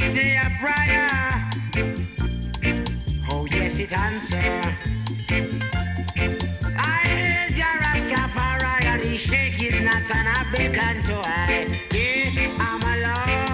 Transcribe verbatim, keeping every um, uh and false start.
say a prayer. Oh yes, it answer. I hail the Rastafari, and he shake it not and I beckon to I. Yeah, I'm alone.